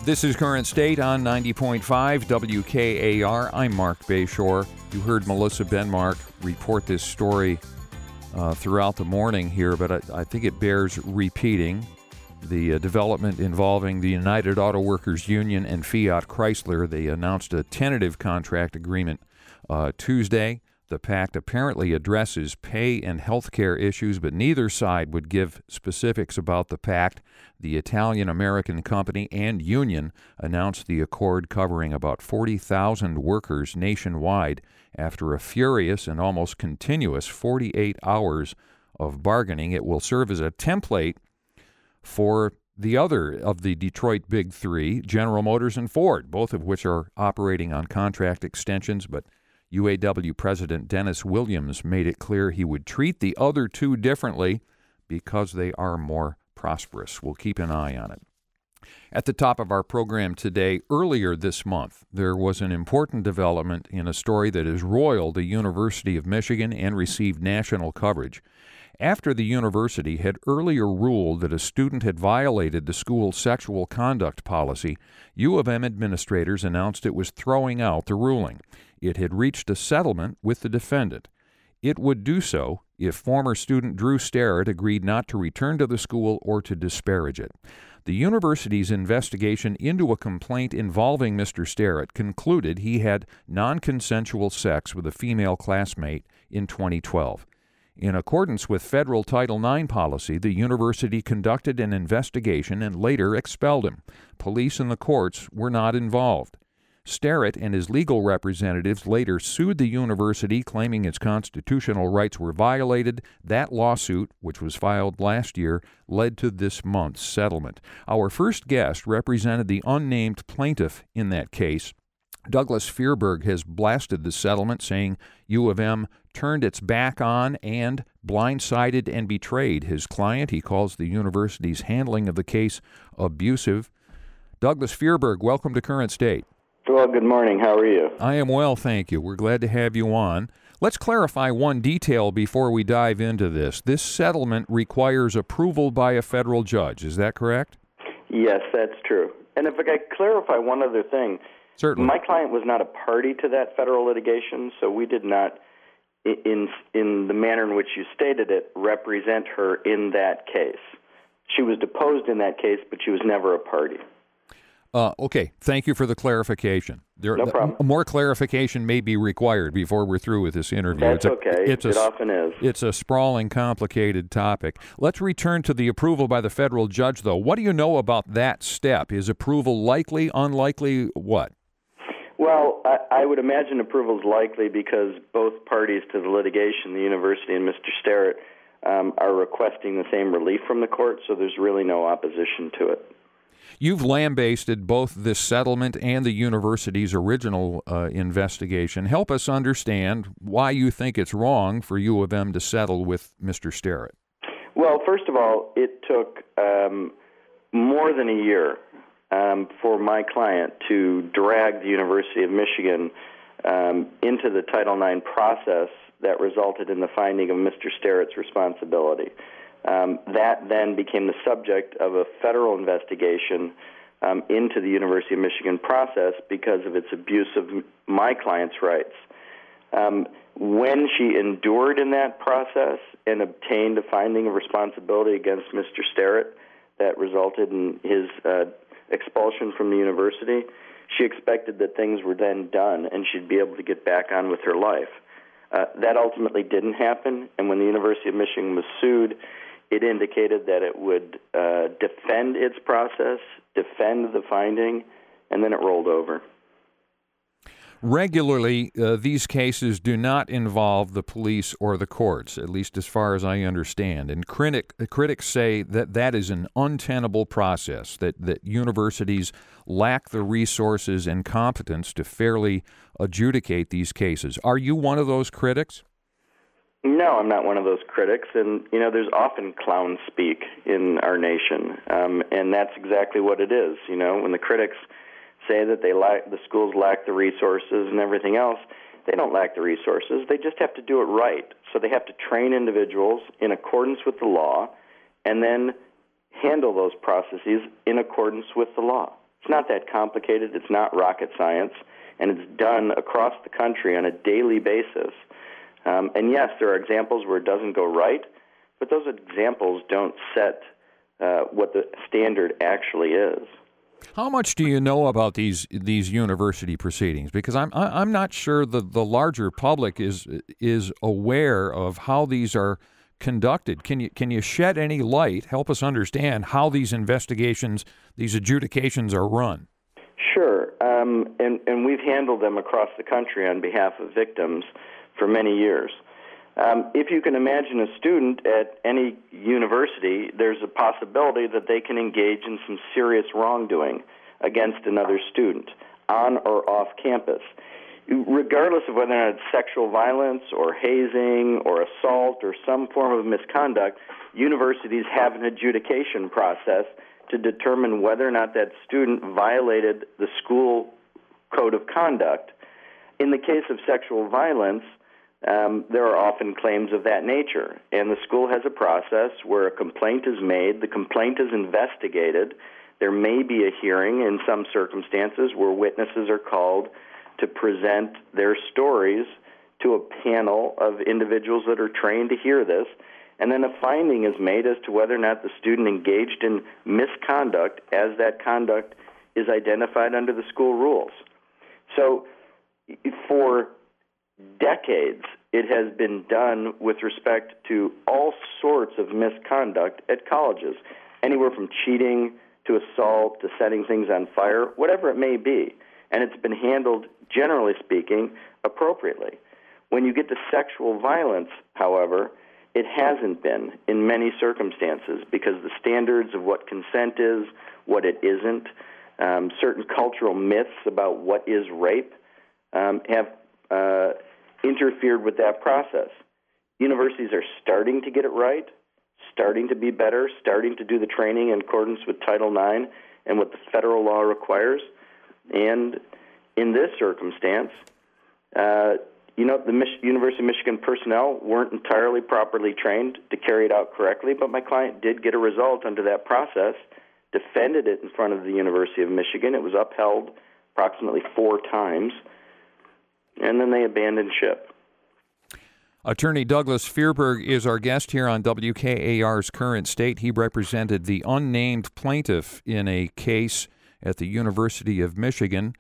This is Current State on 90.5 WKAR. I'm Mark Bayshore. You heard Melissa Benmark report this story throughout the morning here, but I think it bears repeating. The development involving the United Auto Workers Union and Fiat Chrysler. They announced a tentative contract agreement Tuesday. The pact apparently addresses pay and health care issues, but neither side would give specifics about the pact. The Italian-American company and union announced the accord covering about 40,000 workers nationwide after a furious and almost continuous 48 hours of bargaining. It will serve as a template for the other of the Detroit Big Three, General Motors and Ford, both of which are operating on contract extensions, but UAW President Dennis Williams made it clear he would treat the other two differently because they are more prosperous. We'll keep an eye on it. At the top of our program today, earlier this month, there was an important development in a story that has roiled the University of Michigan and received national coverage. After the university had earlier ruled that a student had violated the school's sexual conduct policy, U of M administrators announced it was throwing out the ruling. It had reached a settlement with the defendant. It would do so if former student Drew Sterrett agreed not to return to the school or to disparage it. The university's investigation into a complaint involving Mr. Sterrett concluded he had non-consensual sex with a female classmate in 2012. In accordance with federal Title IX policy, the university conducted an investigation and later expelled him. Police and the courts were not involved. Sterrett and his legal representatives later sued the university, claiming its constitutional rights were violated. That lawsuit, which was filed last year, led to this month's settlement. Our first guest represented the unnamed plaintiff in that case. Douglas Fearberg has blasted the settlement, saying U of M turned its back on and blindsided and betrayed his client. He calls the university's handling of the case abusive. Douglas Fearberg, welcome to Current State. Well, good morning. How are you? I am well, thank you. We're glad to have you on. Let's clarify one detail before we dive into this. This settlement requires approval by a federal judge. Is that correct? Yes, that's true. And if I could clarify one other thing. Certainly. My client was not a party to that federal litigation, so we did not, in the manner in which you stated it, represent her in that case. She was deposed in that case, but she was never a party. Okay, thank you for the clarification. No problem. More clarification may be required before we're through with this interview. That's okay. It often is. It's a sprawling, complicated topic. Let's return to the approval by the federal judge, though. What do you know about that step? Is approval likely, unlikely, what? Well, I would imagine approval is likely because both parties to the litigation, the university and Mr. Sterrett, are requesting the same relief from the court, so there's really no opposition to it. You've lambasted both this settlement and the university's original investigation. Help us understand why you think it's wrong for U of M to settle with Mr. Sterrett. Well, first of all, it took more than a year for my client to drag the University of Michigan into the Title IX process that resulted in the finding of Mr. Sterrett's responsibility. That then became the subject of a federal investigation into the University of Michigan process because of its abuse of my client's rights. When she endured in that process and obtained a finding of responsibility against Mr. Sterrett that resulted in his expulsion from the university, she expected that things were then done and she'd be able to get back on with her life. That ultimately didn't happen, and when the University of Michigan was sued, it indicated that it would defend its process, defend the finding, and then it rolled over. Regularly, these cases do not involve the police or the courts, at least as far as I understand. And critics say that that is an untenable process, that universities lack the resources and competence to fairly adjudicate these cases. Are you one of those critics? No, I'm not one of those critics, and there's often clown speak in our nation, and that's exactly what it is. When the critics say that the schools lack the resources and everything else, they don't lack the resources. They just have to do it right. So they have to train individuals in accordance with the law, and then handle those processes in accordance with the law. It's not that complicated. It's not rocket science, and it's done across the country on a daily basis. And yes, there are examples where it doesn't go right, but those examples don't set what the standard actually is. How much do you know about these university proceedings? Because I'm not sure the larger public is aware of how these are conducted. Can you shed any light, help us understand how these investigations, these adjudications are run? Sure, and we've handled them across the country on behalf of victims for many years. If you can imagine a student at any university, there's a possibility that they can engage in some serious wrongdoing against another student on or off campus. Regardless of whether or not it's sexual violence or hazing or assault or some form of misconduct, universities have an adjudication process to determine whether or not that student violated the school code of conduct. In the case of sexual violence, there are often claims of that nature, and the school has a process where a complaint is made, the complaint is investigated, there may be a hearing in some circumstances where witnesses are called to present their stories to a panel of individuals that are trained to hear this, and then a finding is made as to whether or not the student engaged in misconduct as that conduct is identified under the school rules. So for decades, it has been done with respect to all sorts of misconduct at colleges, anywhere from cheating to assault to setting things on fire, whatever it may be. And it's been handled, generally speaking, appropriately. When you get to sexual violence, however, it hasn't been in many circumstances because the standards of what consent is, what it isn't, certain cultural myths about what is rape have interfered with that process. Universities are starting to get it right, starting to be better, starting to do the training in accordance with Title IX and what the federal law requires. And in this circumstance, the University of Michigan personnel weren't entirely properly trained to carry it out correctly, but my client did get a result under that process, defended it in front of the University of Michigan. It was upheld approximately 4 times, and then they abandoned ship. Attorney Douglas Fearberg is our guest here on WKAR's Current State. He represented the unnamed plaintiff in a case at the University of Michigan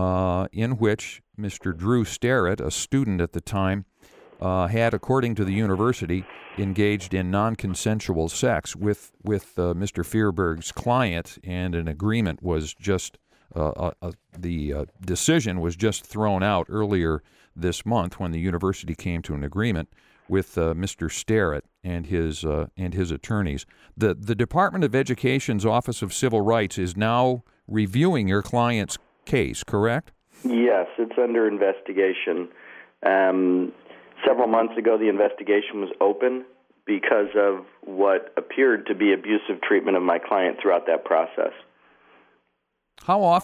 in which Mr. Drew Sterrett, a student at the time, had, according to the university, engaged in non-consensual sex with Mr. Fearberg's client, and an agreement was just the decision was just thrown out earlier this month when the university came to an agreement with Mr. Sterrett and his attorneys. The Department of Education's Office of Civil Rights is now reviewing your client's case, correct? Yes, it's under investigation. Several months ago, the investigation was open because of what appeared to be abusive treatment of my client throughout that process. Are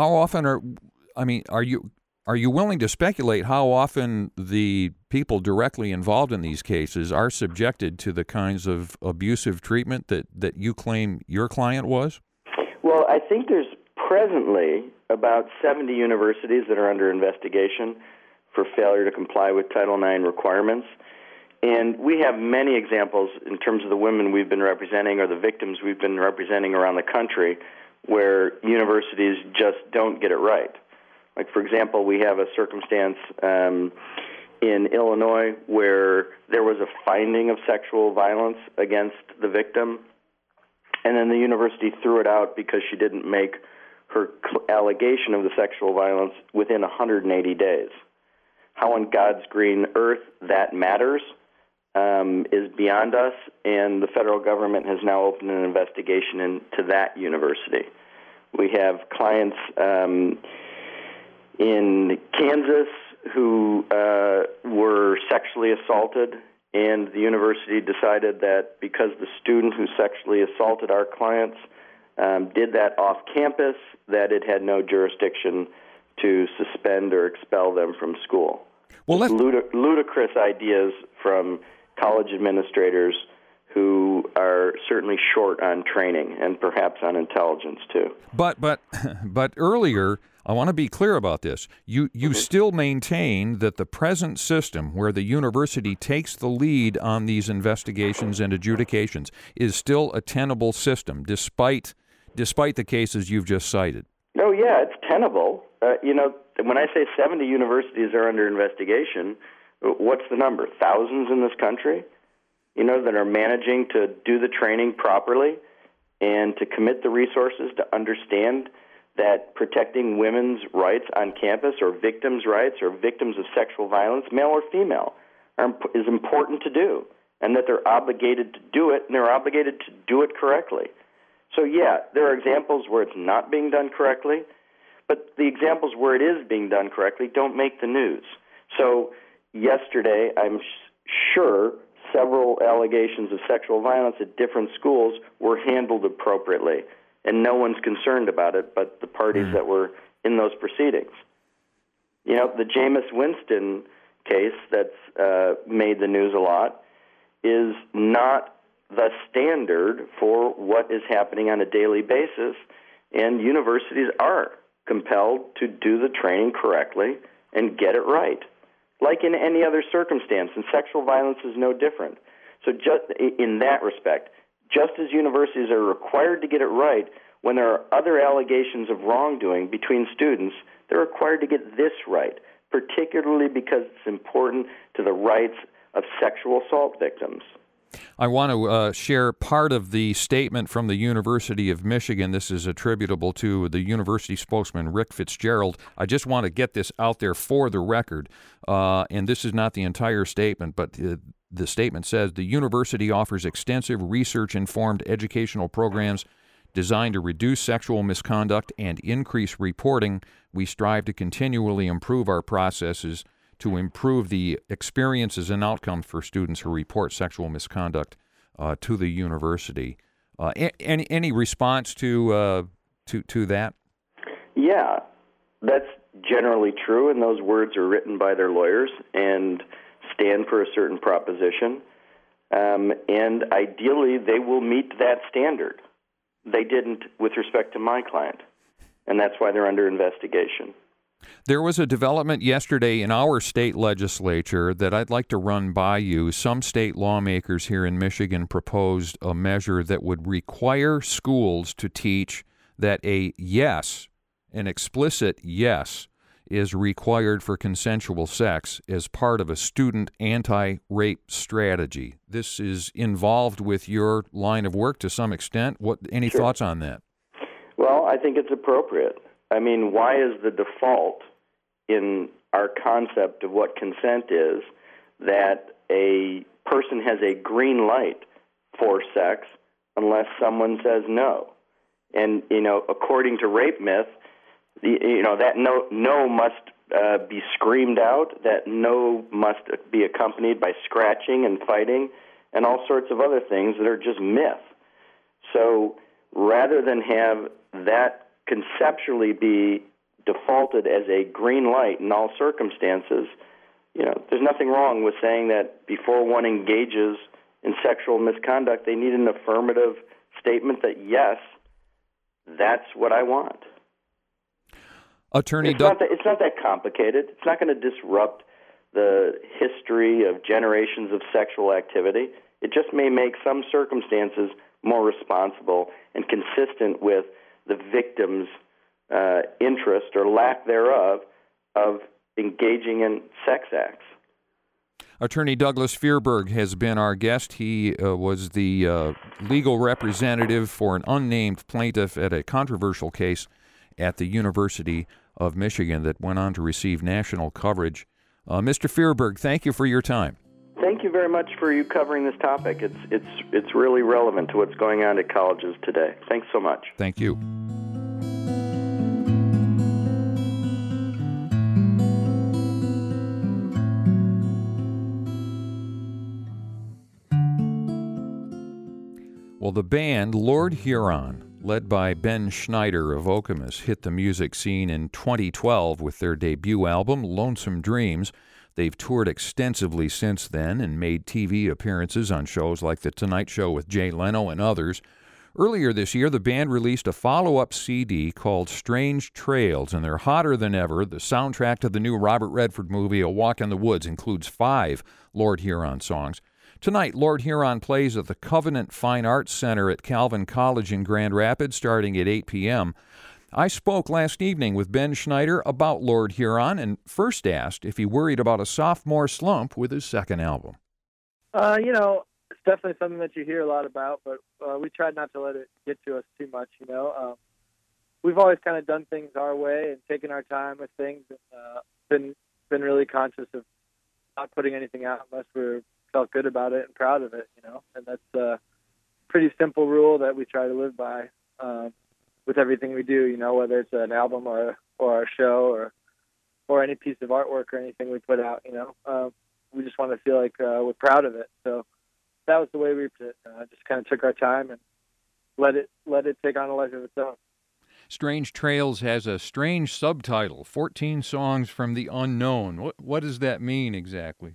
you willing to speculate how often the people directly involved in these cases are subjected to the kinds of abusive treatment that you claim your client was? Well, I think there's presently about 70 universities that are under investigation for failure to comply with Title IX requirements. And we have many examples in terms of the women we've been representing or the victims we've been representing around the country where universities just don't get it right. Like, for example, we have a circumstance in Illinois where there was a finding of sexual violence against the victim, and then the university threw it out because she didn't make her allegation of the sexual violence within 180 days. How on God's green earth that matters is beyond us, and the federal government has now opened an investigation into that university. We have clients in Kansas who were sexually assaulted, and the university decided that because the student who sexually assaulted our clients did that off campus, that it had no jurisdiction to suspend or expel them from school. Well, ludicrous ideas from college administrators who are certainly short on training and perhaps on intelligence too. But earlier, I want to be clear about this. You still maintain that the present system, where the university takes the lead on these investigations and adjudications, is still a tenable system, despite the cases you've just cited. Oh, yeah, it's tenable. When I say 70 universities are under investigation, what's the number? Thousands in this country, that are managing to do the training properly and to commit the resources to understand that protecting women's rights on campus, or victims' rights, or victims of sexual violence, male or female, is important to do, and that they're obligated to do it, and they're obligated to do it correctly. So, yeah, there are examples where it's not being done correctly, but the examples where it is being done correctly don't make the news. So yesterday, I'm sure several allegations of sexual violence at different schools were handled appropriately, and no one's concerned about it but the parties that were in those proceedings. The Jameis Winston case that's made the news a lot is not the standard for what is happening on a daily basis, and universities are compelled to do the training correctly and get it right, like in any other circumstance, and sexual violence is no different. So just in that respect, just as universities are required to get it right when there are other allegations of wrongdoing between students, they're required to get this right, particularly because it's important to the rights of sexual assault victims. I want to share part of the statement from the University of Michigan. This is attributable to the university spokesman, Rick Fitzgerald. I just want to get this out there for the record. And this is not the entire statement, but the statement says, the university offers extensive research-informed educational programs designed to reduce sexual misconduct and increase reporting. We strive to continually improve our processes to improve the experiences and outcomes for students who report sexual misconduct to the university. Any response to that? Yeah, that's generally true, and those words are written by their lawyers and stand for a certain proposition. And ideally, they will meet that standard. They didn't with respect to my client, and that's why they're under investigation. There was a development yesterday in our state legislature that I'd like to run by you. Some state lawmakers here in Michigan proposed a measure that would require schools to teach that an explicit yes, is required for consensual sex as part of a student anti-rape strategy. This is involved with your line of work to some extent. Any Sure. thoughts on that? Well, I think it's appropriate. I mean, why is the default in our concept of what consent is that a person has a green light for sex unless someone says no? And, according to Rape Myth, that no must be screamed out, that no must be accompanied by scratching and fighting and all sorts of other things that are just myth. So rather than have that conceptually be defaulted as a green light in all circumstances, there's nothing wrong with saying that before one engages in sexual misconduct, they need an affirmative statement that, yes, that's what I want. Attorney it's not that complicated. It's not going to disrupt the history of generations of sexual activity. It just may make some circumstances more responsible and consistent with the victim's interest or lack thereof of engaging in sex acts. Attorney Douglas Feerberg has been our guest. He was the legal representative for an unnamed plaintiff at a controversial case at the University of Michigan that went on to receive national coverage. Mr. Feerberg, thank you for your time. Thank you very much for you covering this topic. It's really relevant to what's going on at colleges today. Thanks so much. Thank you. Well, the band Lord Huron, led by Ben Schneider of Okemos, hit the music scene in 2012 with their debut album, Lonesome Dreams. They've toured extensively since then and made TV appearances on shows like The Tonight Show with Jay Leno and others. Earlier this year, the band released a follow-up CD called Strange Trails, and they're hotter than ever. The soundtrack to the new Robert Redford movie, A Walk in the Woods, includes 5 Lord Huron songs. Tonight, Lord Huron plays at the Covenant Fine Arts Center at Calvin College in Grand Rapids starting at 8 p.m. I spoke last evening with Ben Schneider about Lord Huron and first asked if he worried about a sophomore slump with his second album. It's definitely something that you hear a lot about, but we tried not to let it get to us too much, We've always kind of done things our way and taken our time with things and been really conscious of not putting anything out unless we felt good about it and proud of it, And that's a pretty simple rule that we try to live by with everything we do, whether it's an album or a show or any piece of artwork or anything we put out, We just want to feel like we're proud of it. So that was the way we just kind of took our time and let it take on a life of its own. Strange Trails has a strange subtitle, 14 Songs from the Unknown. What does that mean exactly?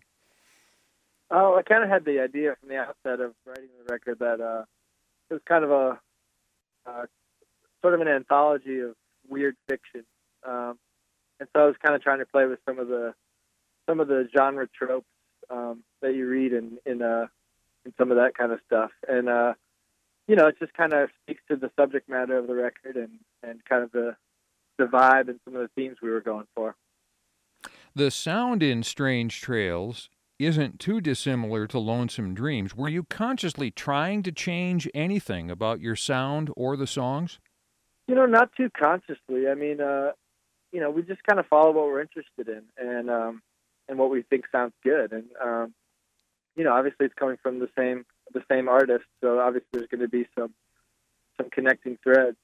Oh, I kind of had the idea from the outset of writing the record that it was kind of a sort of an anthology of weird fiction, and so I was kind of trying to play with some of the genre tropes that you read in some of that kind of stuff, and it just kind of speaks to the subject matter of the record and kind of the vibe and some of the themes we were going for. The sound in Strange Trails isn't too dissimilar to Lonesome Dreams. Were you consciously trying to change anything about your sound or the songs? Not too consciously. I mean, we just kind of follow what we're interested in and what we think sounds good. And, obviously it's coming from the same artist, so obviously there's going to be some connecting threads.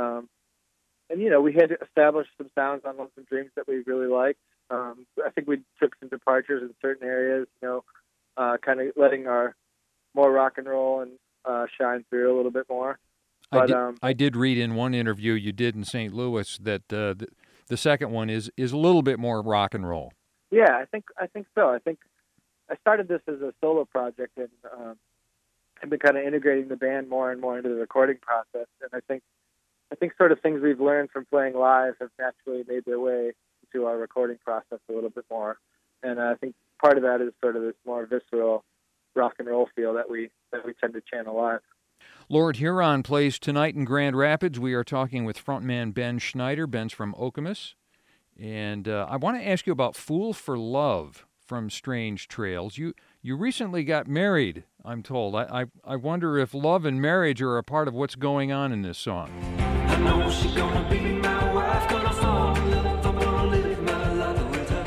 We had established some sounds on Lonesome Dreams that we really liked. I think we took some departures in certain areas, kind of letting our more rock and roll and shine through a little bit more. But I did read in one interview you did in St. Louis that the second one is a little bit more rock and roll. Yeah, I think so. I think I started this as a solo project and I've been kind of integrating the band more and more into the recording process. And I think sort of things we've learned from playing live have naturally made their way into our recording process a little bit more. And I think part of that is sort of this more visceral rock and roll feel that we tend to channel live. Lord Huron plays tonight in Grand Rapids. We are talking with frontman Ben Schneider. Ben's from Okemos. And I want to ask you about Fool for Love from Strange Trails. You recently got married, I'm told. I wonder if love and marriage are a part of what's going on in this song. I know she's gonna be my wife, gonna fall in love, I'm gonna live my life with her.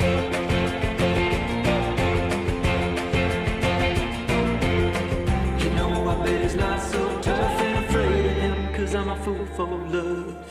I bet it's not so tough and afraid of him, 'cause I'm a fool for love.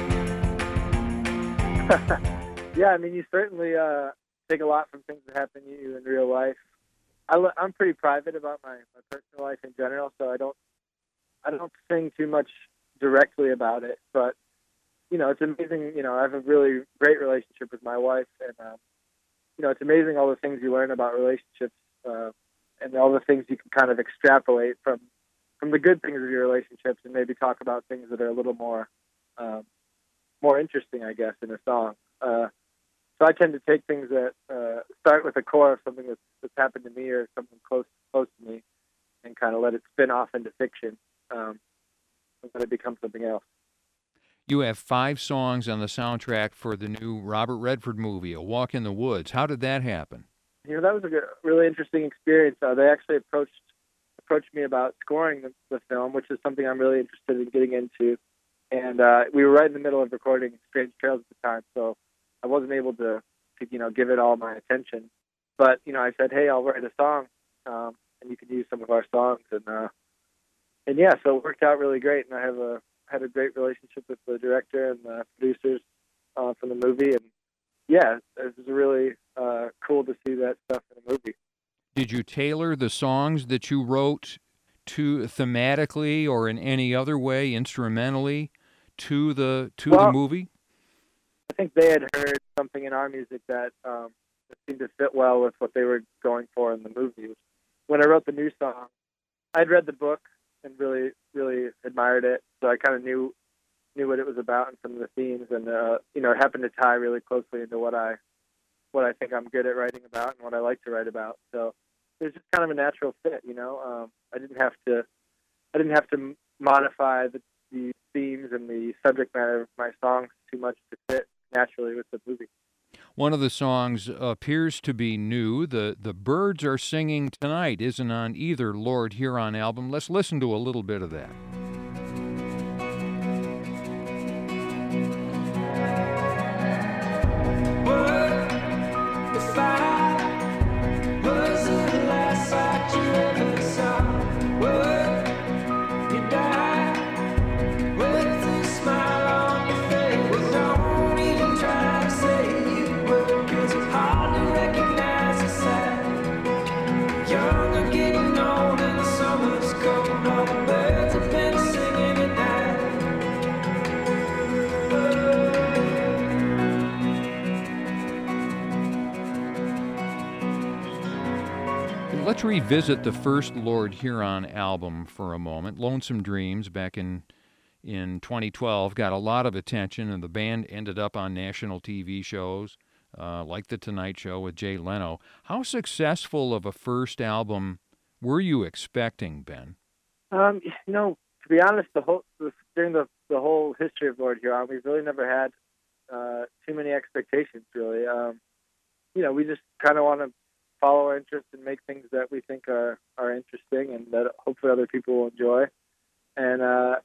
Yeah, I mean, you certainly take a lot from things that happen to you in real life. I'm pretty private about my personal life in general, so I don't sing too much directly about it. But it's amazing. I have a really great relationship with my wife, and it's amazing all the things you learn about relationships and all the things you can kind of extrapolate from the good things of your relationships, and maybe talk about things that are a little more interesting, I guess, in a song. So I tend to take things that start with a core of something that's happened to me or something close to me, and kind of let it spin off into fiction, and let it become something else. You have 5 songs on the soundtrack for the new Robert Redford movie, A Walk in the Woods. How did that happen? That was a really interesting experience. They actually approached me about scoring the film, which is something I'm really interested in getting into. And we were right in the middle of recording Strange Trails at the time, so I wasn't able to give it all my attention. But I said, hey, I'll write a song, and you can use some of our songs. And yeah, so it worked out really great. And I had a great relationship with the director and the producers from the movie. And yeah, it was really cool to see that stuff in a movie. Did you tailor the songs that you wrote to thematically or in any other way, instrumentally, to the movie? I think they had heard something in our music that it seemed to fit well with what they were going for in the movie. When I wrote the new song, I'd read the book and really, really admired it, so I kind of knew what it was about and some of the themes, and it happened to tie really closely into what I think I'm good at writing about and what I like to write about. So it was just kind of a natural fit, I didn't have to modify the themes and the subject matter of my songs too much to fit naturally with the movie. One of the songs appears to be new. The Birds Are Singing Tonight isn't on either Lord Huron album. Let's listen to a little bit of that. Let's revisit the first Lord Huron album for a moment. Lonesome Dreams, back in 2012, got a lot of attention, and the band ended up on national TV shows like The Tonight Show with Jay Leno. How successful of a first album were you expecting, Ben? To be honest, during the whole history of Lord Huron, we've really never had too many expectations, really. We just kind of want to follow our interests and make things that we think are interesting and that hopefully other people will enjoy. And,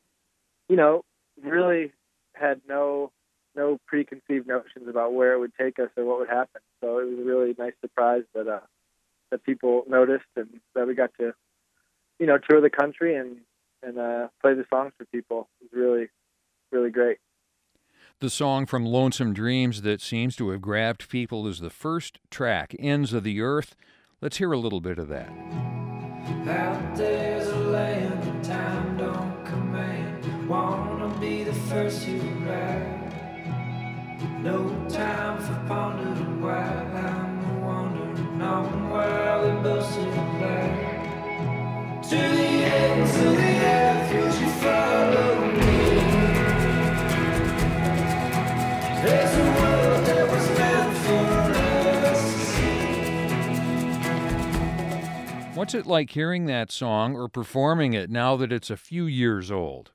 really had no preconceived notions about where it would take us or what would happen. So it was a really nice surprise that people noticed and that we got to, tour the country and play the songs for people. It was really, really great. The song from Lonesome Dreams that seems to have grabbed people is the first track, Ends of the Earth. Let's hear a little bit of that. Out there's a land that time don't command. Wanna be the first you ride. No time for pondering why I'm wandering on while we both sit back. To the ends of the earth, would you follow me? There's a world that was meant for us to see. What's it like hearing that song or performing it now that it's a few years old?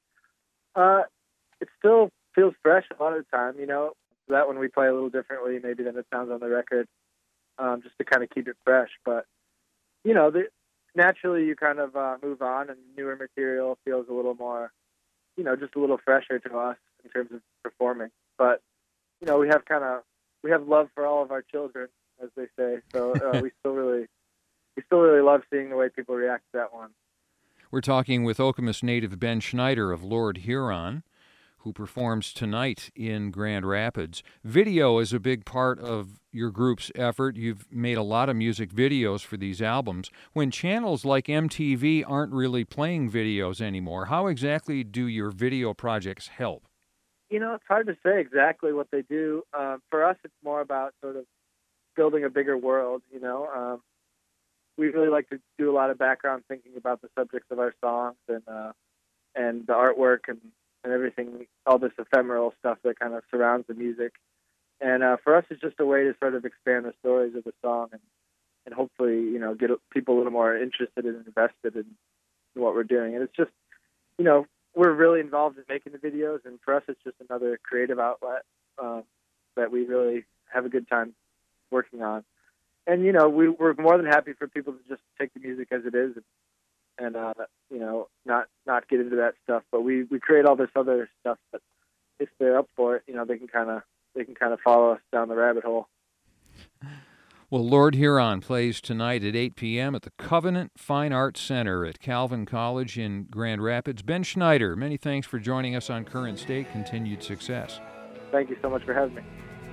It still feels fresh a lot of the time, That one we play a little differently maybe than it sounds on the record, just to kind of keep it fresh. But, naturally you kind of move on and newer material feels a little more, just a little fresher to us in terms of performing. But, we have love for all of our children, as they say. So we still really love seeing the way people react to that one. We're talking with Okemos native Ben Schneider of Lord Huron, who performs tonight in Grand Rapids. Video is a big part of your group's effort. You've made a lot of music videos for these albums. When channels like MTV aren't really playing videos anymore, how exactly do your video projects help? It's hard to say exactly what they do. For us, it's more about sort of building a bigger world, We really like to do a lot of background thinking about the subjects of our songs and the artwork and everything, all this ephemeral stuff that kind of surrounds the music. And for us, it's just a way to sort of expand the stories of the song and hopefully, get people a little more interested and invested in what we're doing. And it's just, we're really involved in making the videos, and for us, it's just another creative outlet that we really have a good time working on. And, we're more than happy for people to just take the music as it is and not get into that stuff. But we create all this other stuff that if they're up for it, they can kind of follow us down the rabbit hole. Well, Lord Huron plays tonight at 8 p.m. at the Covenant Fine Arts Center at Calvin College in Grand Rapids. Ben Schneider, many thanks for joining us on Current State. Continued success. Thank you so much for having me.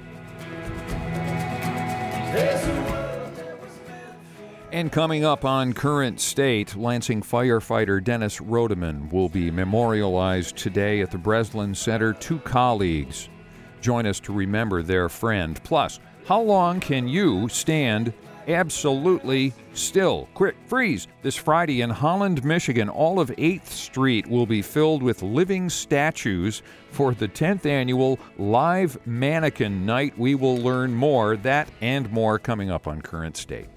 And coming up on Current State, Lansing firefighter Dennis Rodeman will be memorialized today at the Breslin Center. 2 colleagues join us to remember their friend. Plus, How long can you stand absolutely still? Quick, freeze! This Friday in Holland, Michigan, all of 8th Street will be filled with living statues for the 10th annual Live Mannequin Night. We will learn more, that and more, coming up on Current State.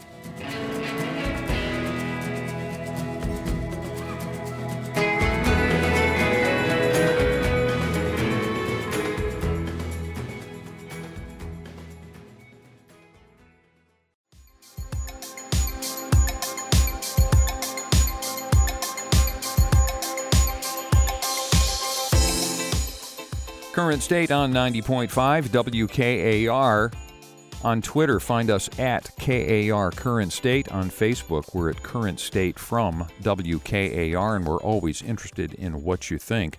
Current State on 90.5 WKAR. On Twitter, find us at KAR Current State. On Facebook, we're at Current State from WKAR, and we're always interested in what you think.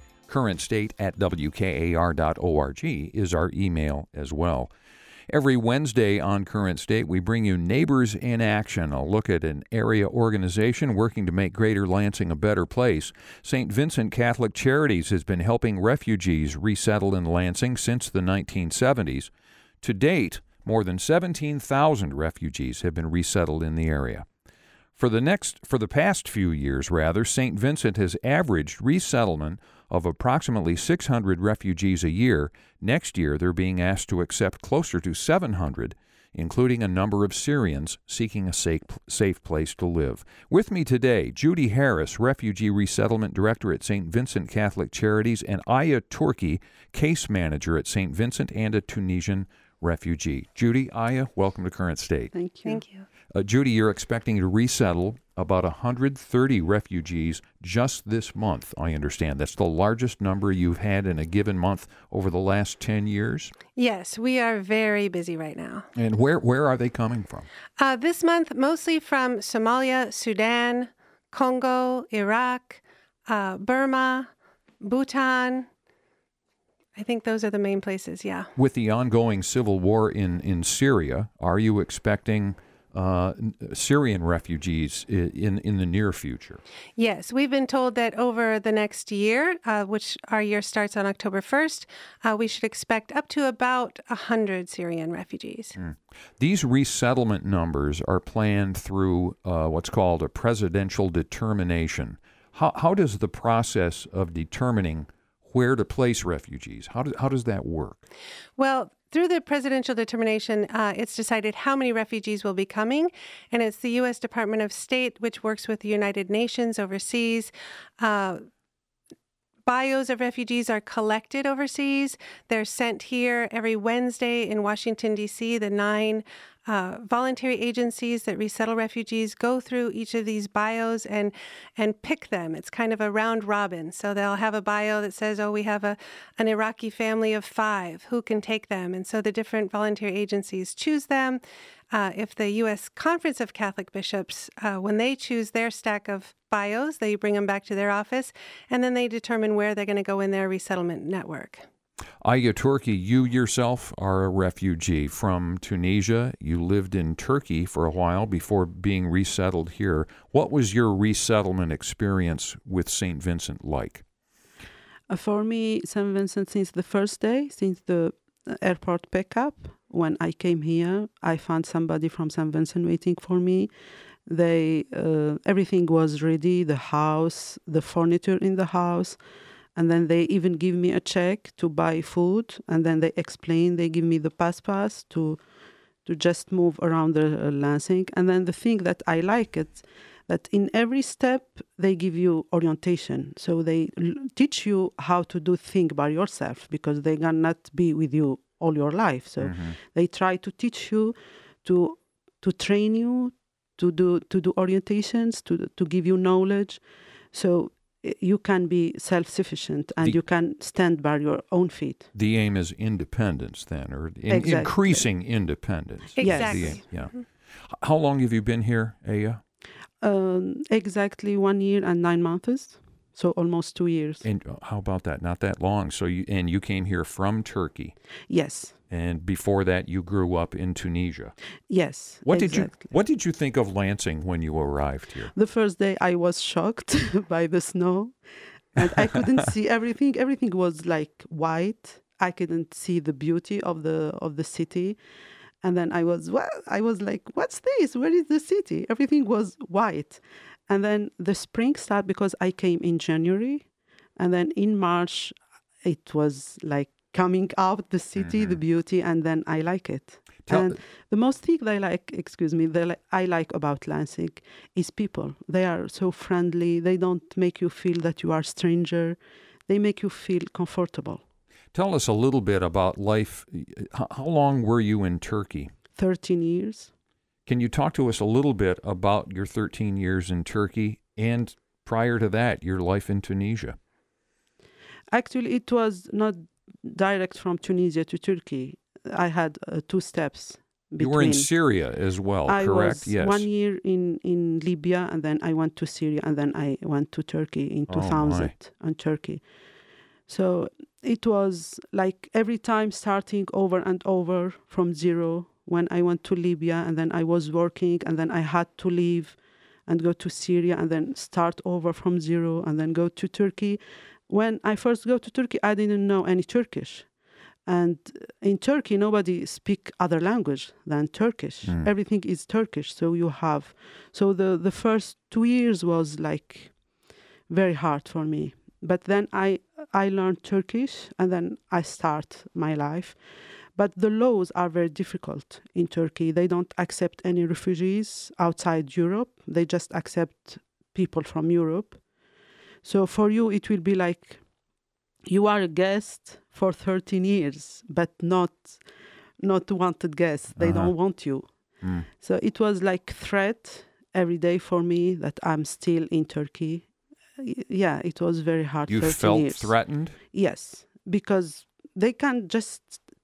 CurrentState@WKAR.org is our email as well. Every Wednesday on Current State, we bring you Neighbors in Action, a look at an area organization working to make Greater Lansing a better place. St. Vincent Catholic Charities has been helping refugees resettle in Lansing since the 1970s. To date, more than 17,000 refugees have been resettled in the area. For the past few years, St. Vincent has averaged resettlement of approximately 600 refugees a year. Next year, they're being asked to accept closer to 700, including a number of Syrians seeking a safe place to live. With me today, Judy Harris, Refugee Resettlement Director at St. Vincent Catholic Charities, and Aya Turki, Case Manager at St. Vincent and a Tunisian refugee. Judy, Aya, welcome to Current State. Thank you. Thank you. Judy, you're expecting to resettle about 130 refugees just this month, I understand. That's the largest number you've had in a given month over the last 10 years? Yes, we are very busy right now. And where are they coming from? This month, mostly from Somalia, Sudan, Congo, Iraq, Burma, Bhutan. I think those are the main places, yeah. With the ongoing civil war in Syria, are you expecting Syrian refugees in the near future? Yes, we've been told that over the next year, which our year starts on October 1st, we should expect up to about 100 Syrian refugees. These resettlement numbers are planned through what's called a presidential determination. How does the process of determining where to place refugees, how does that work? Well, through the presidential determination, it's decided how many refugees will be coming, and it's the U.S. Department of State, which works with the United Nations overseas. Bios of refugees are collected overseas. They're sent here every Wednesday in Washington, D.C. The 9 voluntary agencies that resettle refugees go through each of these bios and pick them. It's kind of a round robin. So they'll have a bio that says, we have an Iraqi family of 5. Who can take them? And so the different voluntary agencies choose them. If the U.S. Conference of Catholic Bishops, when they choose their stack of bios, they bring them back to their office, and then they determine where they're going to go in their resettlement network. Aya Turki, you yourself are a refugee from Tunisia. You lived in Turkey for a while before being resettled here. What was your resettlement experience with St. Vincent like? For me, St. Vincent, since the first day, since the airport pickup, when I came here, I found somebody from St. Vincent waiting for me. Everything was ready, the house, the furniture in the house. And then they even give me a check to buy food. And then they give me the pass to just move around the Lansing. And then the thing that I like it, that in every step, they give you orientation. So they teach you how to do things by yourself, because they cannot be with you all your life. So they try to teach you, to train you, to do orientations, to give you knowledge. So you can be self-sufficient and you can stand by your own feet. The aim is independence then, or Exactly. increasing independence. Exactly. Yeah. How long have you been here, Aya? Exactly 1 year and 9 months, so almost 2 years. And how about that? Not that long. So you came here from Turkey. Yes. And before that, you grew up in Tunisia. Yes. What exactly. did you think of Lansing when you arrived here? The first day I was shocked by the snow, and I couldn't see everything. Everything was like white. I couldn't see the beauty of the city. And then I was like, what's this? Where is the city? Everything was white. And then the spring started because I came in January. And then in March, it was like coming out the city, the beauty, and then I like it. And the most thing that I like about Lansing is people. They are so friendly. They don't make you feel that you are a stranger. They make you feel comfortable. Tell us a little bit about life. How long were you in Turkey? 13 years. Can you talk to us a little bit about your 13 years in Turkey and prior to that, your life in Tunisia? Actually, it was not direct from Tunisia to Turkey. I had 2 steps between. You were in Syria as well, correct? I was yes. 1 year in Libya, and then I went to Syria, and then I went to Turkey in 2000 and Turkey. So it was like every time starting over and over from zero. When I went to Libya, and then I was working, and then I had to leave and go to Syria, and then start over from zero, and then go to Turkey. When I first go to Turkey, I didn't know any Turkish. And in Turkey, nobody speak other language than Turkish. Everything is Turkish. So the first 2 years was like very hard for me. But then I learned Turkish, and then I start my life. But the laws are very difficult in Turkey. They don't accept any refugees outside Europe. They just accept people from Europe. So for you, it will be like you are a guest for 13 years, but not wanted guest. They don't want you. So it was like threat every day for me that I'm still in Turkey. Yeah, it was very hard. You 13 felt years. threatened? Yes, because they can just...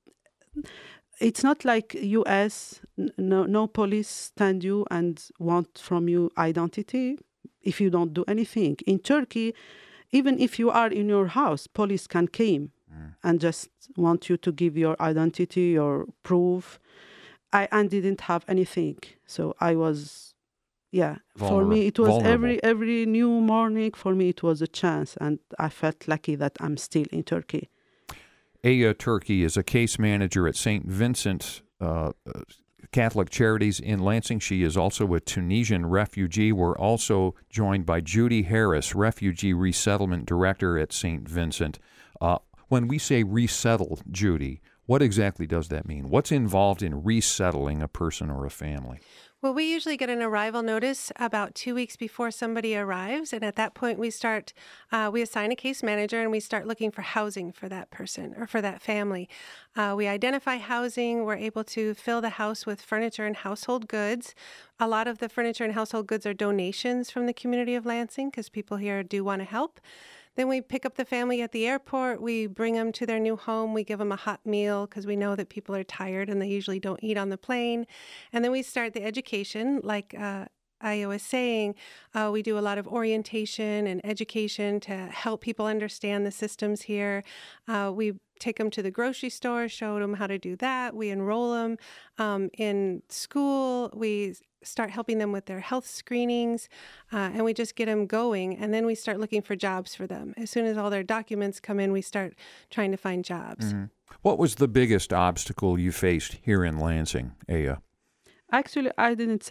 It's not like U.S. No police stand you and want from you identity if you don't do anything. In Turkey, even if you are in your house, police can come and just want you to give your identity, your proof. I didn't have anything, so I was, for me it was vulnerable. every new morning. For me it was a chance, and I felt lucky that I'm still in Turkey. Aya Turkey is a case manager at St. Vincent Catholic Charities in Lansing. She is also a Tunisian refugee. We're also joined by Judy Harris, Refugee Resettlement Director at St. Vincent. When we say resettle, Judy, what exactly does that mean? What's involved in resettling a person or a family? Well, we usually get an arrival notice about 2 weeks before somebody arrives. And at that point, we assign a case manager and we start looking for housing for that person or for that family. We identify housing. We're able to fill the house with furniture and household goods. A lot of the furniture and household goods are donations from the community of Lansing because people here do want to help. Then we pick up the family at the airport. We bring them to their new home. We give them a hot meal because we know that people are tired and they usually don't eat on the plane. And then we start the education. Like Aya was saying, we do a lot of orientation and education to help people understand the systems here. We take them to the grocery store, show them how to do that. We enroll them in school. We start helping them with their health screenings, and we just get them going. And then we start looking for jobs for them. As soon as all their documents come in, we start trying to find jobs. Mm-hmm. What was the biggest obstacle you faced here in Lansing, Aya? Actually, I didn't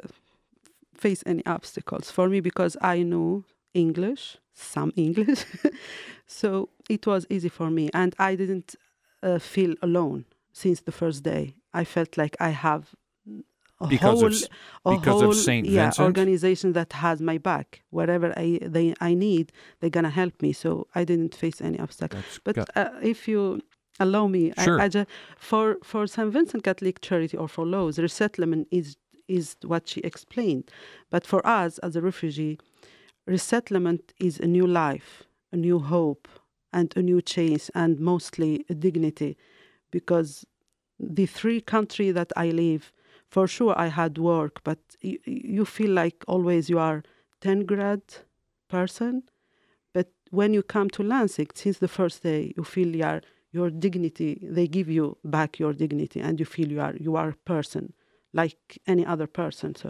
face any obstacles for me because I knew English, some English. So it was easy for me. And I didn't feel alone since the first day. I felt like I have because of St. Vincent? Organization that has my back. Wherever I need, they're going to help me. So I didn't face any obstacle. If you allow me, sure. For St. Vincent Catholic Charity or for Laws, resettlement is what she explained. But for us as a refugee, resettlement is a new life, a new hope, and a new change, and mostly a dignity. Because the 3 countries that I live, for sure I had work, but you feel like always you are 10th grade person. But when you come to Lansing, since the first day, you feel your dignity, they give you back your dignity, and you feel you are a person like any other person. So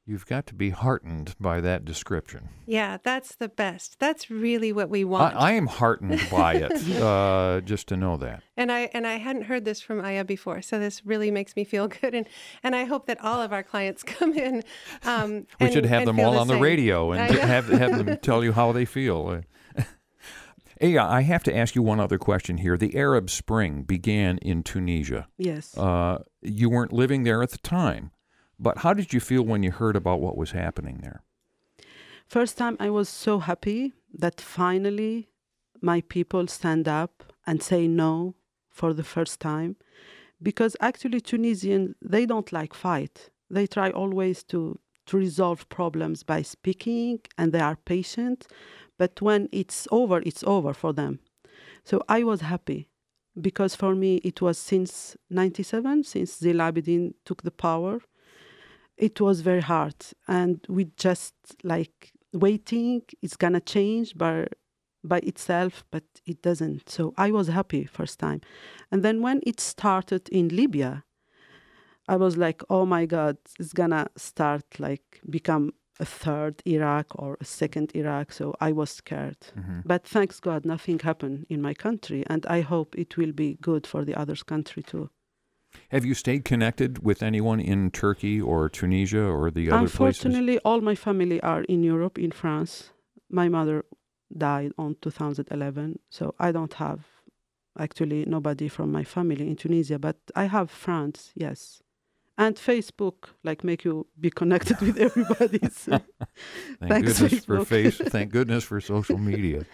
You've got to be heartened by that description. Yeah, that's the best. That's really what we want. I am heartened by it, just to know that. And I hadn't heard this from Aya before, so this really makes me feel good. And I hope that all of our clients come in. We should have them all on the radio and have them tell you how they feel. Aya, I have to ask you one other question here. The Arab Spring began in Tunisia. Yes. You weren't living there at the time, but how did you feel when you heard about what was happening there? First time I was so happy that finally my people stand up and say no for the first time, because actually Tunisians, they don't like fight. They try always to resolve problems by speaking, and they are patient. But when it's over for them. So I was happy, because for me it was since 97, since Zine Labidine took the power. It was very hard, and we just like waiting. It's gonna change by itself, but it doesn't. So I was happy first time, and then when it started in Libya, I was like, oh my God, it's gonna start like become a third Iraq or a second Iraq. So I was scared. Mm-hmm. But thanks God, nothing happened in my country, and I hope it will be good for the other country too. Have you stayed connected with anyone in Turkey or Tunisia or the other places? Unfortunately, all my family are in Europe, in France. My mother died on 2011, so I don't have actually nobody from my family in Tunisia, but I have friends, yes. And Facebook, like, make you be connected with everybody. So. Thank goodness for social media.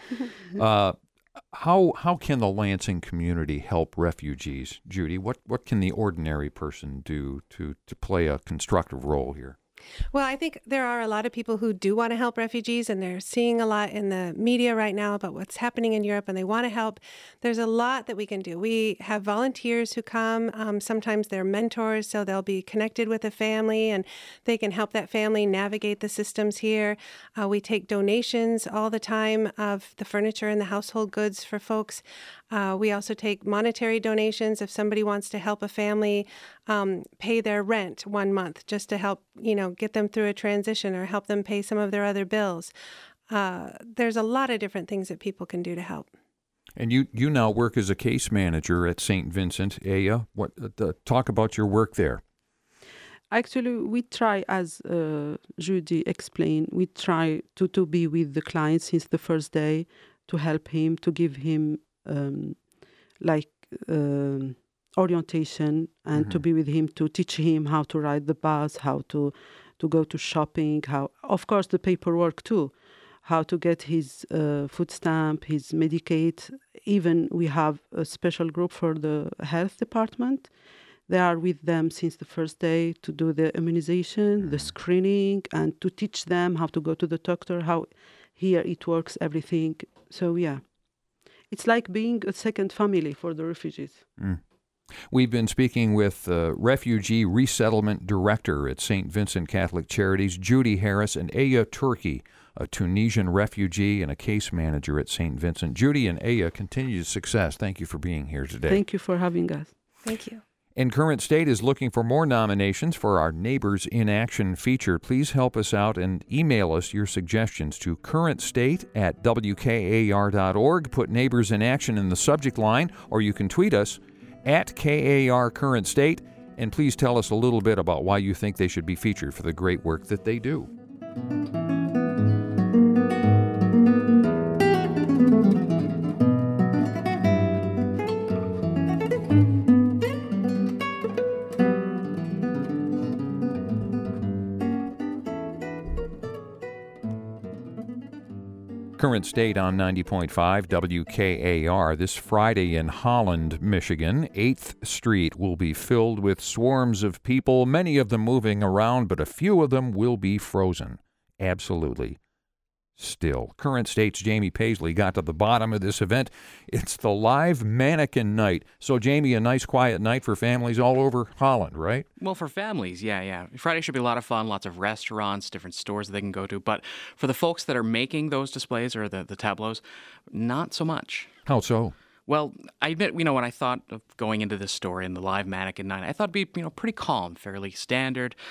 How can the Lansing community help refugees, Judy? What can the ordinary person do to play a constructive role here? Well, I think there are a lot of people who do want to help refugees, and they're seeing a lot in the media right now about what's happening in Europe, and they want to help. There's a lot that we can do. We have volunteers who come. Sometimes they're mentors, so they'll be connected with a family, and they can help that family navigate the systems here. We take donations all the time of the furniture and the household goods for folks. We also take monetary donations if somebody wants to help a family pay their rent 1 month, just to help, get them through a transition or help them pay some of their other bills. There's a lot of different things that people can do to help. And you now work as a case manager at St. Vincent. Aya, talk about your work there. Actually, we try, as Judy explained, we try to be with the client since the first day, to help him, to give him orientation, and mm-hmm. to be with him, to teach him how to ride the bus, how to go to shopping, how, of course, the paperwork too, how to get his food stamp, his Medicaid. Even we have a special group for the health department. They are with them since the first day to do the immunization, mm-hmm. the screening, and to teach them how to go to the doctor, how here it works, everything. So, yeah. It's like being a second family for the refugees. Mm. We've been speaking with Refugee Resettlement Director at St. Vincent Catholic Charities, Judy Harris, and Aya Turki, a Tunisian refugee and a case manager at St. Vincent. Judy and Aya, continued success. Thank you for being here today. Thank you for having us. Thank you. And Current State is looking for more nominations for our Neighbors in Action feature. Please help us out and email us your suggestions to currentstate@wkar.org. Put Neighbors in Action in the subject line, or you can tweet us at KAR Current State. And please tell us a little bit about why you think they should be featured for the great work that they do. Current State on 90.5 WKAR. This Friday in Holland, Michigan, 8th Street will be filled with swarms of people, many of them moving around, but a few of them will be frozen. Absolutely. Still. Current State's Jamie Paisley got to the bottom of this event. It's the live mannequin night. So, Jamie, a nice quiet night for families all over Holland, right? Well, for families, yeah. Friday should be a lot of fun, lots of restaurants, different stores that they can go to. But for the folks that are making those displays or the tableaus, not so much. How so? Well, I admit, when I thought of going into this story and the live mannequin night, I thought it'd be, pretty calm, fairly standard.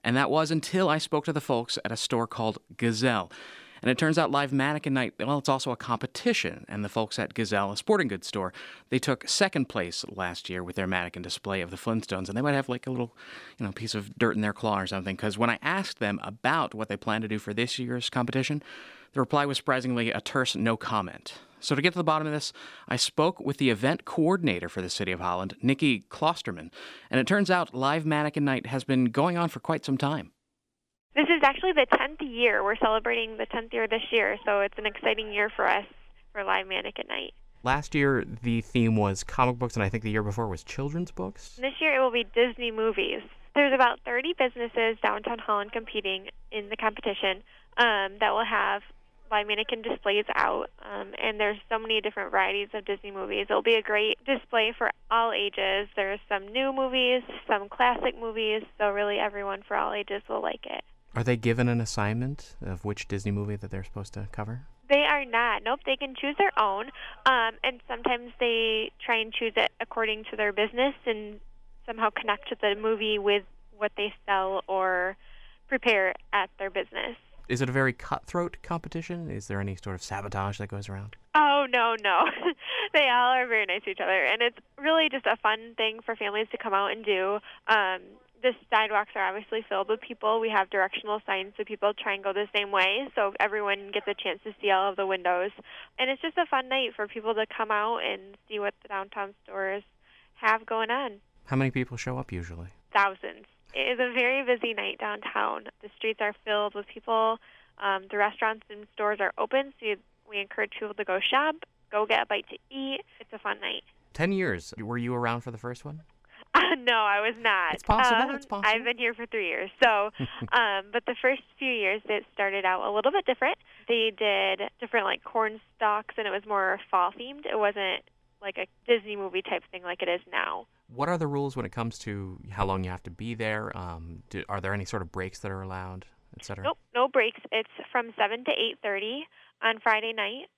And that was until I spoke to the folks at a store called Gazelle. And it turns out Live Mannequin Night, well, it's also a competition. And the folks at Gazelle, a sporting goods store, they took second place last year with their mannequin display of the Flintstones. And they might have like a little, piece of dirt in their claw or something. Because when I asked them about what they plan to do for this year's competition, the reply was surprisingly a terse no comment. So to get to the bottom of this, I spoke with the event coordinator for the City of Holland, Nikki Klosterman. And it turns out Live Mannequin Night has been going on for quite some time. This is actually the 10th year. We're celebrating the 10th year this year, so it's an exciting year for us for Live Mannequin Night. Last year, the theme was comic books, and I think the year before was children's books. This year, it will be Disney movies. There's about 30 businesses downtown Holland competing in the competition that will have Live Mannequin displays out, and there's so many different varieties of Disney movies. It'll be a great display for all ages. There's some new movies, some classic movies, so really everyone for all ages will like it. Are they given an assignment of which Disney movie that they're supposed to cover? They are not. Nope, they can choose their own, and sometimes they try and choose it according to their business and somehow connect to the movie with what they sell or prepare at their business. Is it a very cutthroat competition? Is there any sort of sabotage that goes around? Oh, no. They all are very nice to each other, and it's really just a fun thing for families to come out and do. The sidewalks are obviously filled with people. We have directional signs so people try and go the same way, so everyone gets a chance to see all of the windows. And it's just a fun night for people to come out and see what the downtown stores have going on. How many people show up usually? Thousands. It is a very busy night downtown. The streets are filled with people. The restaurants and stores are open, so we encourage people to go shop, go get a bite to eat. It's a fun night. 10 years. Were you around for the first one? No, I was not. It's possible. It's possible. I've been here for 3 years. So, but the first few years, it started out a little bit different. They did different, like, corn stalks, and it was more fall-themed. It wasn't like a Disney movie type thing like it is now. What are the rules when it comes to how long you have to be there? Are there any sort of breaks that are allowed, et cetera? Nope, no breaks. It's from 7 to 8:30 on Friday night.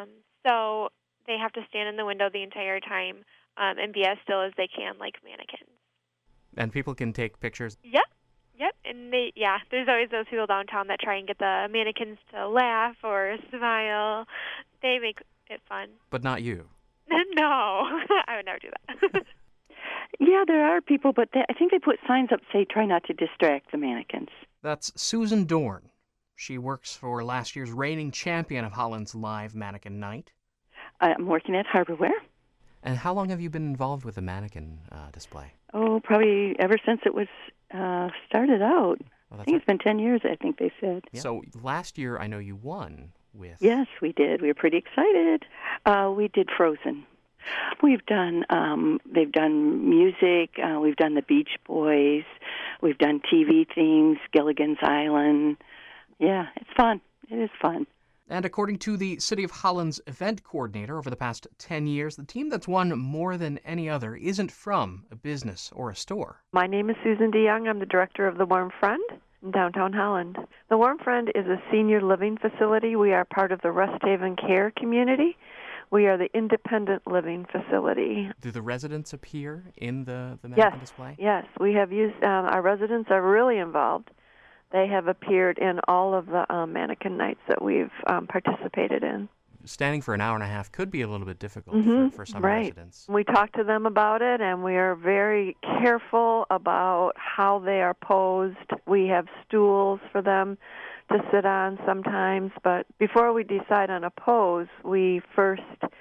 So they have to stand in the window the entire time and be as still as they can, like mannequins. And people can take pictures? Yep. And there's always those people downtown that try and get the mannequins to laugh or smile. They make it fun. But not you. No, I would never do that. Yeah, there are people, but I think they put signs up say, try not to distract the mannequins. That's Susan Dorn. She works for last year's reigning champion of Holland's Live Mannequin Night. I'm working at Harborware. And how long have you been involved with the mannequin display? Oh, probably ever since it was started out. Well, I think it's been 10 years, I think they said. Yeah. So last year, I know you won with... Yes, we did. We were pretty excited. We did Frozen. We've done, they've done music. We've done the Beach Boys. We've done TV themes, Gilligan's Island. Yeah, it's fun. It is fun. And according to the City of Holland's event coordinator over the past 10 years, the team that's won more than any other isn't from a business or a store. My name is Susan DeYoung. I'm the director of the Warm Friend in downtown Holland. The Warm Friend is a senior living facility. We are part of the Rest Haven Care community. We are the independent living facility. Do the residents appear in the mannequin display? Yes, we have used, our residents are really involved. They have appeared in all of the mannequin nights that we've participated in. Standing for an hour and a half could be a little bit difficult for some residents. We talk to them about it, and we are very careful about how they are posed. We have stools for them to sit on sometimes, but before we decide on a pose, we first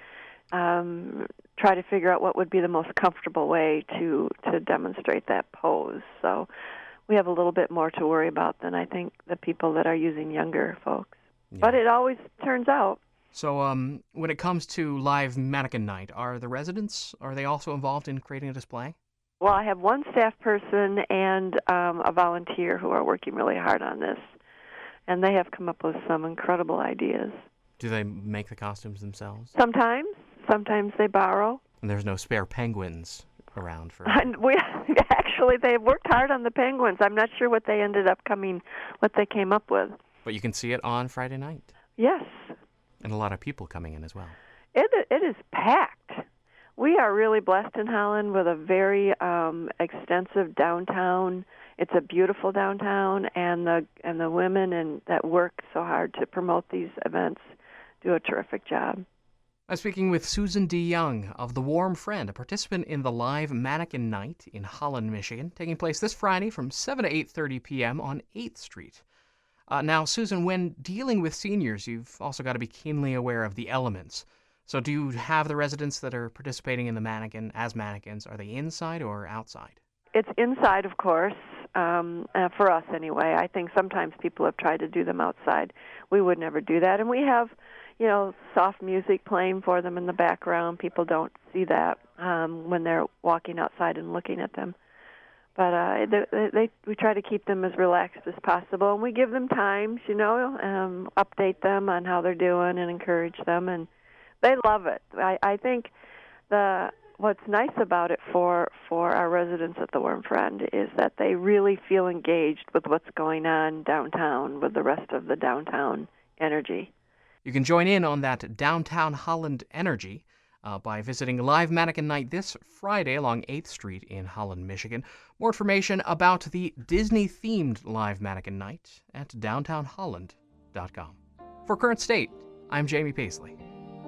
try to figure out what would be the most comfortable way to demonstrate that pose. So we have a little bit more to worry about than I think the people that are using younger folks. Yeah. But it always turns out. So when it comes to Live Mannequin Night, are the residents, are they also involved in creating a display? Well, I have one staff person and a volunteer who are working really hard on this. And they have come up with some incredible ideas. Do they make the costumes themselves? Sometimes. Sometimes they borrow. And there's no spare penguins around for... Actually, they've worked hard on the penguins. I'm not sure what they came up with. But you can see it on Friday night. Yes. And a lot of people coming in as well. It is packed. We are really blessed in Holland with a very extensive downtown. It's a beautiful downtown, and the women that work so hard to promote these events do a terrific job. I'm speaking with Susan DeYoung of The Warm Friend, a participant in the Live Mannequin Night in Holland, Michigan, taking place this Friday from 7 to 8:30 p.m. on 8th Street. Now, Susan, when dealing with seniors, you've also got to be keenly aware of the elements. So do you have the residents that are participating in the mannequin as mannequins? Are they inside or outside? It's inside, of course, for us anyway. I think sometimes people have tried to do them outside. We would never do that. And we have, soft music playing for them in the background. People don't see that when they're walking outside and looking at them. But we try to keep them as relaxed as possible. And we give them times, update them on how they're doing and encourage them. And they love it. I think what's nice about it for our residents at the Warm Friend is that they really feel engaged with what's going on downtown, with the rest of the downtown energy. You can join in on that downtown Holland energy by visiting Live Mannequin Night this Friday along 8th Street in Holland, Michigan. More information about the Disney-themed Live Mannequin Night at downtownholland.com. For Current State, I'm Jamie Paisley.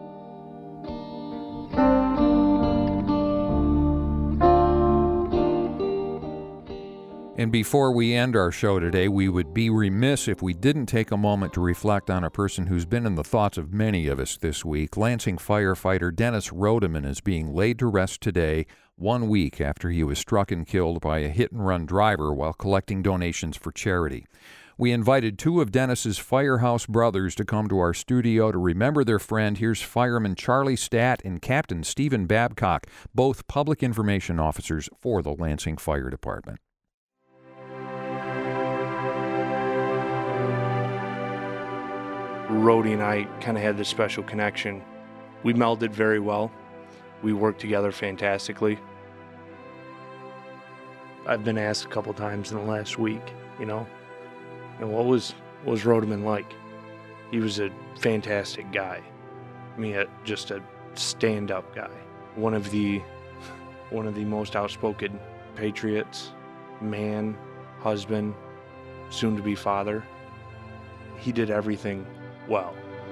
And before we end our show today, we would be remiss if we didn't take a moment to reflect on a person who's been in the thoughts of many of us this week. Lansing firefighter Dennis Rodeman is being laid to rest today, 1 week after he was struck and killed by a hit-and-run driver while collecting donations for charity. We invited two of Dennis's Firehouse brothers to come to our studio to remember their friend. Here's Fireman Charlie Statt and Captain Stephen Babcock, both public information officers for the Lansing Fire Department. Rhodey and I kind of had this special connection. We melded very well. We worked together fantastically. I've been asked a couple times in the last week, and what was Rodeman like? He was a fantastic guy. I mean, just a stand-up guy. One of the most outspoken patriots, man, husband, soon-to-be father. He did everything well.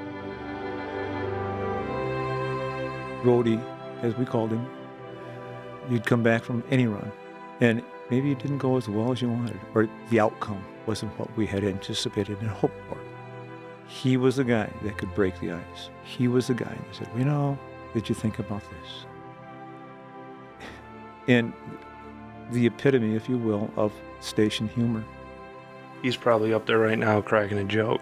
Rhodey, as we called him, you'd come back from any run, and maybe it didn't go as well as you wanted, or the outcome wasn't what we had anticipated and hoped for. He was the guy that could break the ice. He was the guy that said, did you think about this? And the epitome, if you will, of station humor. He's probably up there right now cracking a joke.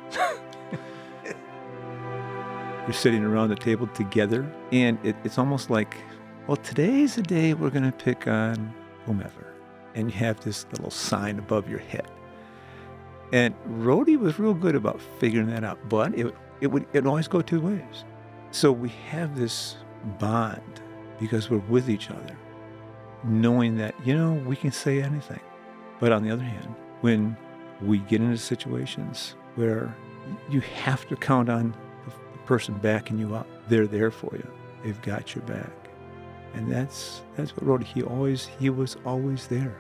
You're sitting around the table together, and it's almost like, today's the day we're going to pick on whomever. And you have this little sign above your head. And Rhodey was real good about figuring that out, but it always go two ways. So we have this bond because we're with each other, knowing that, we can say anything. But on the other hand, when we get into situations where you have to count on the person backing you up, they're there for you. They've got your back. And that's what Rhodey, he was always there.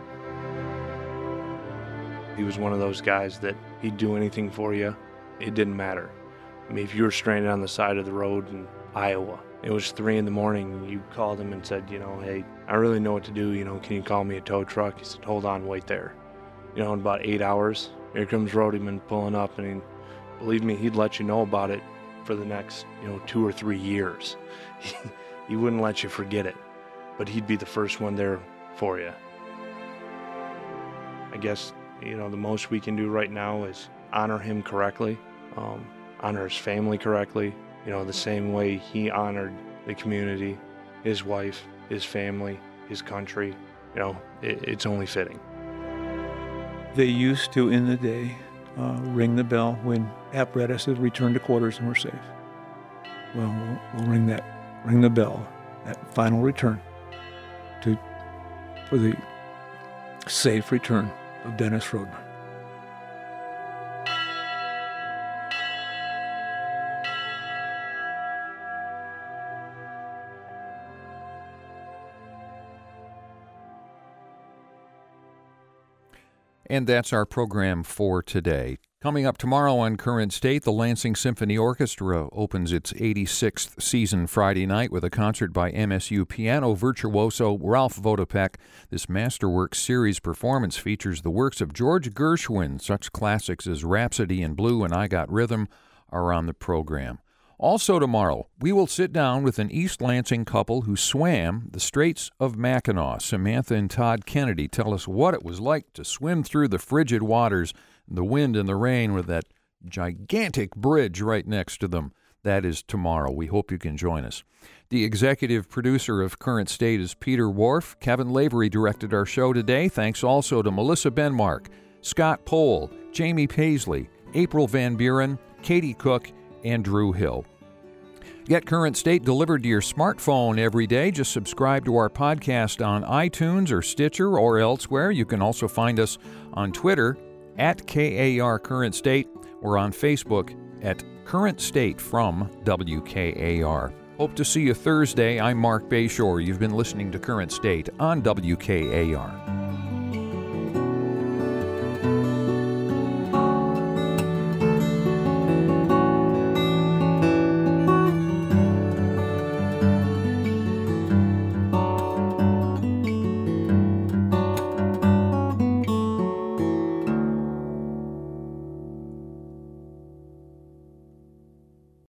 He was one of those guys that he'd do anything for you. It didn't matter. I mean, if you were stranded on the side of the road in Iowa, it was 3 a.m, and you called him and said, hey, I really know what to do, can you call me a tow truck? He said, hold on, wait there. In about 8 hours, here comes Rhodeyman pulling up, and believe me, he'd let you know about it for the next, 2 or 3 years. He wouldn't let you forget it, but he'd be the first one there for you. I guess, the most we can do right now is honor him correctly, honor his family correctly, the same way he honored the community, his wife, his family, his country. It's only fitting. They used to, in the day, ring the bell when apparatuses returned to quarters and were safe. Well, we'll ring the bell, that final return, for the safe return of Dennis Rodeman. And that's our program for today. Coming up tomorrow on Current State, the Lansing Symphony Orchestra opens its 86th season Friday night with a concert by MSU piano virtuoso Ralph Vodopek. This Masterworks series performance features the works of George Gershwin. Such classics as Rhapsody in Blue and I Got Rhythm are on the program. Also tomorrow, we will sit down with an East Lansing couple who swam the Straits of Mackinac. Samantha and Todd Kennedy tell us what it was like to swim through the frigid waters, the wind and the rain with that gigantic bridge right next to them. That is tomorrow. We hope you can join us. The executive producer of Current State is Peter Wharf. Kevin Lavery directed our show today. Thanks also to Melissa Benmark, Scott Pohl, Jamie Paisley, April Van Buren, Katie Cook, and Drew Hill. Get Current State delivered to your smartphone every day. Just subscribe to our podcast on iTunes or Stitcher or elsewhere. You can also find us on Twitter at KAR Current State. We're on Facebook at Current State from WKAR. Hope to see you Thursday. I'm Mark Bayshore. You've been listening to Current State on WKAR.